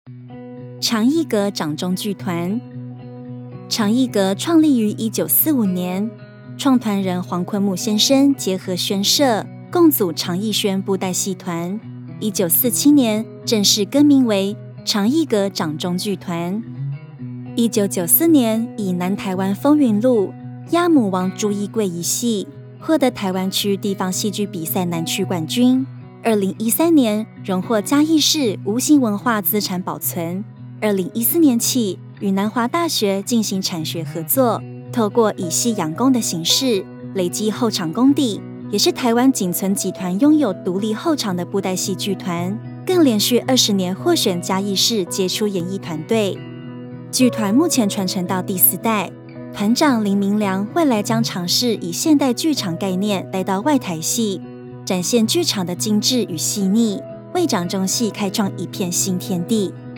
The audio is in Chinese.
长艺阁掌中剧团。长艺阁创立于1945年，创团人黄坤木先生结合宣社，共组长艺轩布袋戏团。1947年正式更名为长艺阁掌中剧团。1994年以南台湾风云录鸭母王朱一贵一戏获得台湾区地方戏剧比赛南区冠军。2013年荣获嘉义市无形文化资产保存。2014年起与南华大学进行产学合作，透过以戏养功的形式累积后场功底，也是台湾仅存集团拥有独立后场的布袋戏剧团，更连续20年获选嘉义市杰出演艺团队。剧团目前传承到第4代，团长林明良未来将尝试以现代剧场概念带到外台戏，展现剧场的精致与细腻，为掌中戏开创一片新天地。